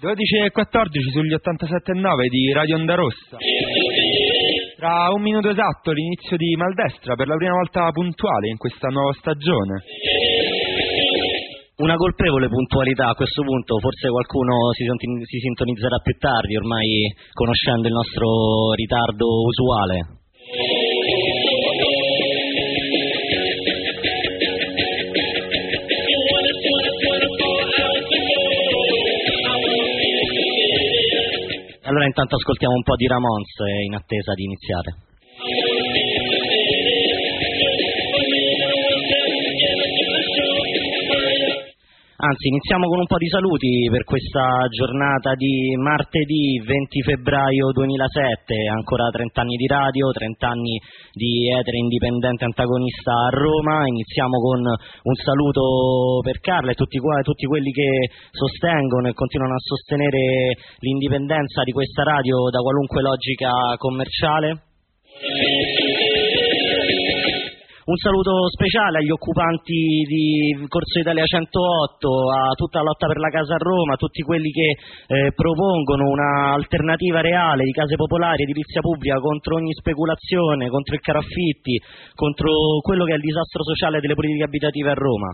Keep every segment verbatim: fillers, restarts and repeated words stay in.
dodici e quattordici sugli ottantasette e nove di Radio Onda Rossa. Tra un minuto esatto l'inizio di Maldestra, per la prima volta puntuale in questa nuova stagione. Una colpevole puntualità a questo punto, forse qualcuno si, si sintonizzerà più tardi, ormai conoscendo il nostro ritardo usuale. Allora intanto ascoltiamo un po' di Ramones in attesa di iniziare. Anzi, iniziamo con un po' di saluti per questa giornata di martedì venti febbraio duemilasette, ancora trenta anni di radio, trenta anni di etere indipendente antagonista a Roma. Iniziamo con un saluto per Carla e tutti, tutti quelli che sostengono e continuano a sostenere l'indipendenza di questa radio da qualunque logica commerciale. Un saluto speciale agli occupanti di Corso Italia centootto, a tutta la lotta per la casa a Roma, a tutti quelli che eh, propongono un'alternativa reale di case popolari, edilizia pubblica contro ogni speculazione, contro il caro affitti, contro quello che è il disastro sociale delle politiche abitative a Roma.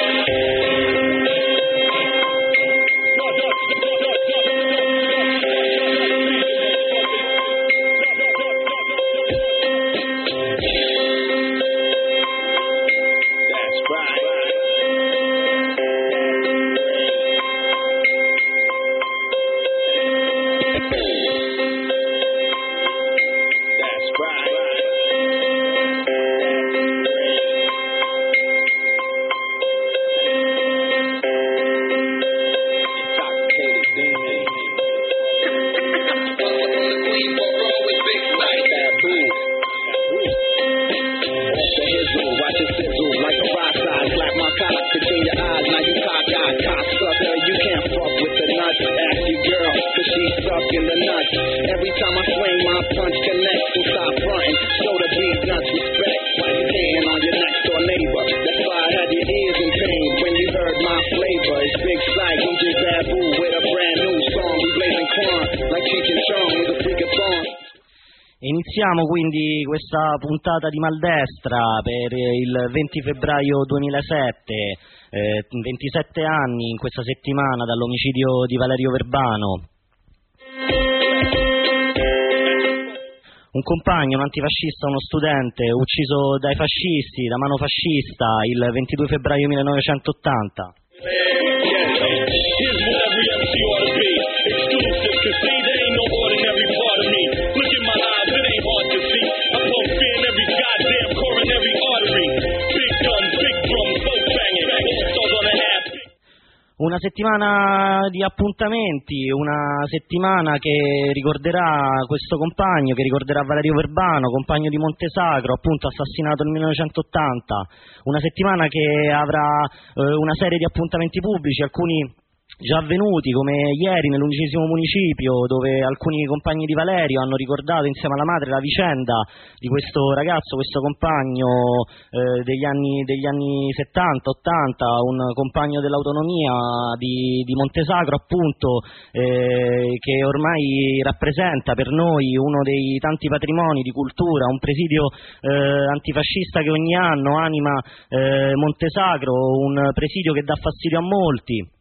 Iniziamo quindi questa puntata di Maldestra per il venti febbraio duemilasette, eh, ventisette anni in questa settimana dall'omicidio di Valerio Verbano. Un compagno, un antifascista, uno studente, ucciso dai fascisti, da mano fascista, il ventidue febbraio millenovecentottanta. Una settimana di appuntamenti, una settimana che ricorderà questo compagno, che ricorderà Valerio Verbano, compagno di Montesagro, appunto assassinato nel millenovecentottanta. Una settimana che avrà eh, una serie di appuntamenti pubblici, alcuni già avvenuti, come ieri nell'undicesimo municipio, dove alcuni compagni di Valerio hanno ricordato insieme alla madre la vicenda di questo ragazzo, questo compagno eh, degli anni degli anni settanta ottanta, un compagno dell'autonomia di, di Montesagro, appunto, eh, che ormai rappresenta per noi uno dei tanti patrimoni di cultura, un presidio eh, antifascista che ogni anno anima eh, Montesagro, un presidio che dà fastidio a molti,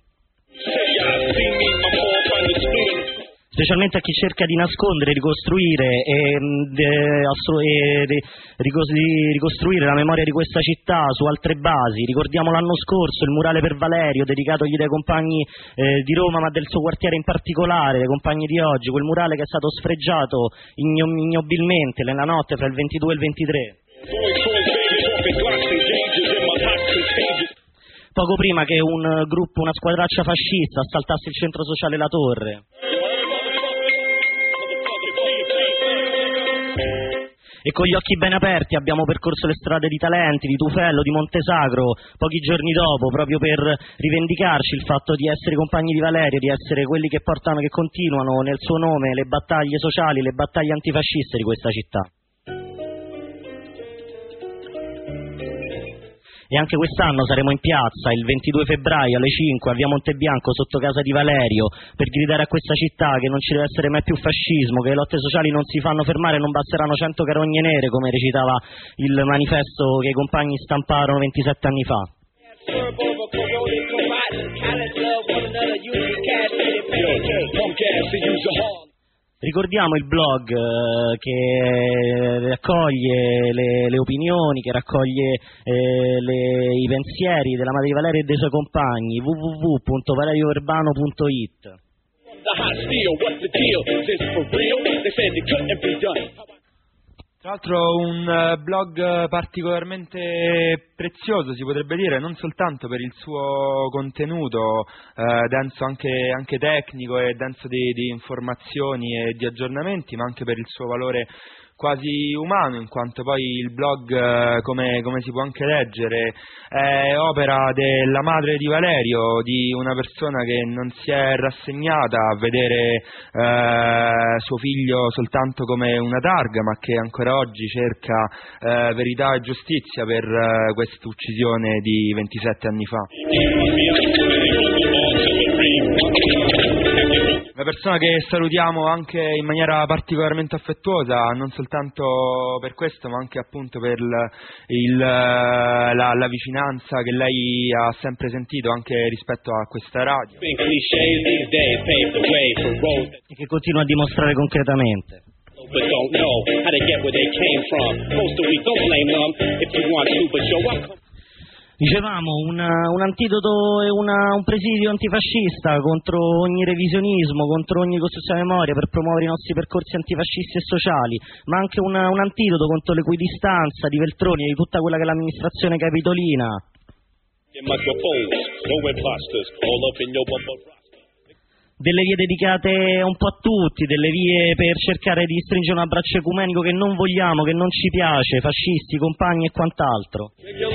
specialmente a chi cerca di nascondere, ricostruire e, e, e ricostruire la memoria di questa città su altre basi. Ricordiamo l'anno scorso il murale per Valerio, dedicatogli dai compagni eh, di Roma, ma del suo quartiere in particolare, dai compagni di oggi, quel murale che è stato sfregiato igno- ignobilmente nella notte fra il ventidue e il ventitré. Poco prima che un gruppo, una squadraccia fascista assaltasse il centro sociale La Torre. E con gli occhi ben aperti abbiamo percorso le strade di Talenti, di Tufello, di Montesagro, pochi giorni dopo, proprio per rivendicarci il fatto di essere compagni di Valerio, di essere quelli che portano, che continuano nel suo nome le battaglie sociali, le battaglie antifasciste di questa città. e anche quest'anno saremo in piazza il ventidue febbraio alle cinque a via Montebianco sotto casa di Valerio per gridare a questa città che non ci deve essere mai più fascismo, che le lotte sociali non si fanno fermare, non basteranno cento carogne nere, come recitava il manifesto che i compagni stamparono ventisette anni fa. Ricordiamo il blog eh, che raccoglie le, le opinioni, che raccoglie eh, le, i pensieri della madre di Valerio e dei suoi compagni, w w w punto valerio verbano punto i t. Tra l'altro un blog particolarmente prezioso, si potrebbe dire, non soltanto per il suo contenuto eh, denso anche, anche tecnico e denso di, di informazioni e di aggiornamenti, ma anche per il suo valore quasi umano, in quanto poi il blog, eh, come, come si può anche leggere, è opera della madre di Valerio, di una persona che non si è rassegnata a vedere eh, suo figlio soltanto come una targa, ma che ancora oggi cerca eh, verità e giustizia per eh, questa uccisione di ventisette anni fa. Una persona che salutiamo anche in maniera particolarmente affettuosa, non soltanto per questo, ma anche appunto per il, la, la vicinanza che lei ha sempre sentito anche rispetto a questa radio. E che continua a dimostrare concretamente. Dicevamo, un, un antidoto e una, un presidio antifascista contro ogni revisionismo, contro ogni costruzione della memoria per promuovere i nostri percorsi antifascisti e sociali, ma anche una, un antidoto contro l'equidistanza di Veltroni e di tutta quella che è l'amministrazione capitolina. Delle vie dedicate un po' a tutti, delle vie per cercare di stringere un abbraccio ecumenico che non vogliamo, che non ci piace, fascisti, compagni e quant'altro.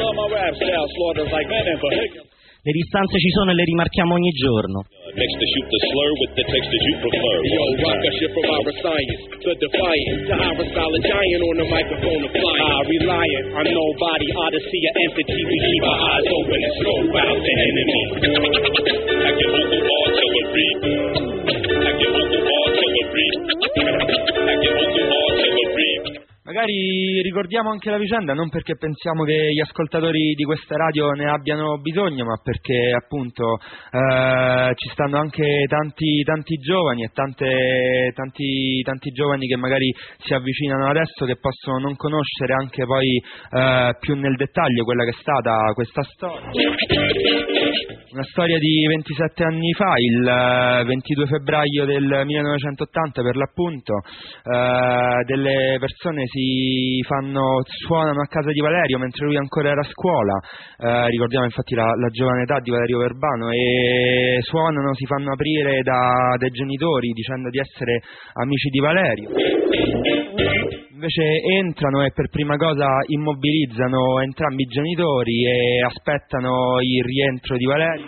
Le distanze ci sono e le rimarchiamo ogni giorno. Next to shoot the slur with the text that you prefer. Yo, rock a ship of our science, the defiant, to our solid giant on the microphone of flying. Ah, reliant on nobody, odyssey, an entity, we keep our eyes open and scope out the enemy. I give up the artillery. I give up the artillery. I give up the artillery. Magari ricordiamo anche la vicenda, non perché pensiamo che gli ascoltatori di questa radio ne abbiano bisogno, ma perché appunto eh, ci stanno anche tanti, tanti giovani e tante, tanti, tanti giovani che magari si avvicinano adesso, che possono non conoscere anche poi eh, più nel dettaglio quella che è stata questa storia. Una storia di ventisette anni fa, il ventidue febbraio del millenovecentottanta per l'appunto, eh, delle persone si fanno, suonano a casa di Valerio mentre lui ancora era a scuola, eh, ricordiamo infatti la, la giovane età di Valerio Verbano, e suonano, si fanno aprire da, dai genitori dicendo di essere amici di Valerio. Invece entrano e per prima cosa immobilizzano entrambi i genitori e aspettano il rientro di Valerio,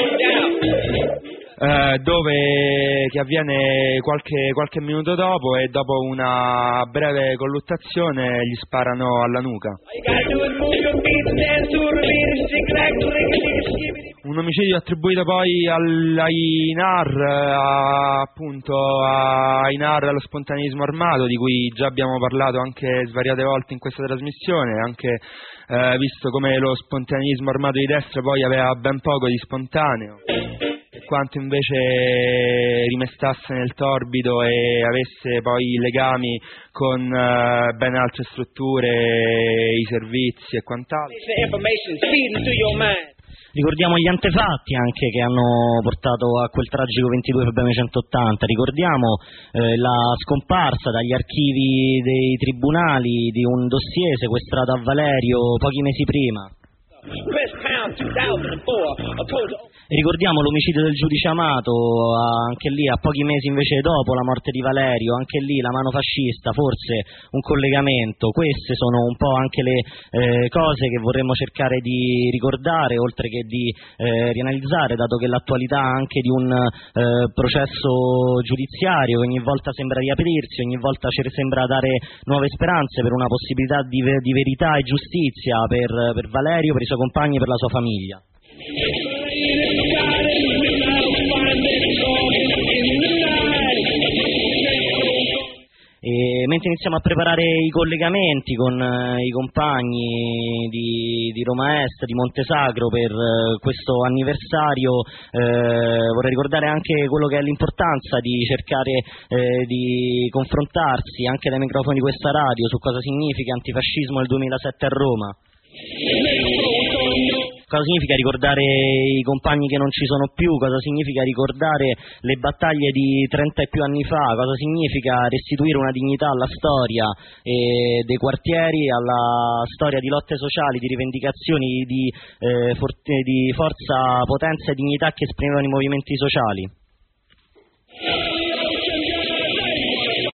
eh, dove che avviene qualche, qualche minuto dopo, e dopo una breve colluttazione gli sparano alla nuca. Un omicidio attribuito poi ai N A R, a, appunto ai N A R, allo spontaneismo armato, di cui già abbiamo parlato anche svariate volte in questa trasmissione, anche eh, visto come lo spontaneismo armato di destra poi aveva ben poco di spontaneo, e quanto invece rimestasse nel torbido e avesse poi legami con eh, ben altre strutture, i servizi e quant'altro. Ricordiamo gli antefatti anche che hanno portato a quel tragico ventidue febbraio millenovecentottanta, ricordiamo eh, la scomparsa dagli archivi dei tribunali di un dossier sequestrato a Valerio pochi mesi prima. Ricordiamo l'omicidio del giudice Amato, anche lì a pochi mesi invece dopo la morte di Valerio, anche lì la mano fascista, forse un collegamento. Queste sono un po' anche le eh, cose che vorremmo cercare di ricordare, oltre che di eh, rianalizzare, dato che l'attualità anche di un eh, processo giudiziario che ogni volta sembra riaprirsi, ogni volta ci sembra dare nuove speranze per una possibilità di, di verità e giustizia per, per Valerio, per i suoi compagni e per la sua famiglia. E mentre iniziamo a preparare i collegamenti con eh, i compagni di, di Roma Est, di Montesagro per eh, questo anniversario, eh, vorrei ricordare anche quello che è l'importanza di cercare eh, di confrontarsi anche dai microfoni di questa radio su cosa significa antifascismo nel duemilasette a Roma. Cosa significa ricordare i compagni che non ci sono più, cosa significa ricordare le battaglie di trenta e più anni fa, cosa significa restituire una dignità alla storia e dei quartieri, alla storia di lotte sociali, di rivendicazioni, di, eh, for- di forza, potenza e dignità che esprimevano i movimenti sociali.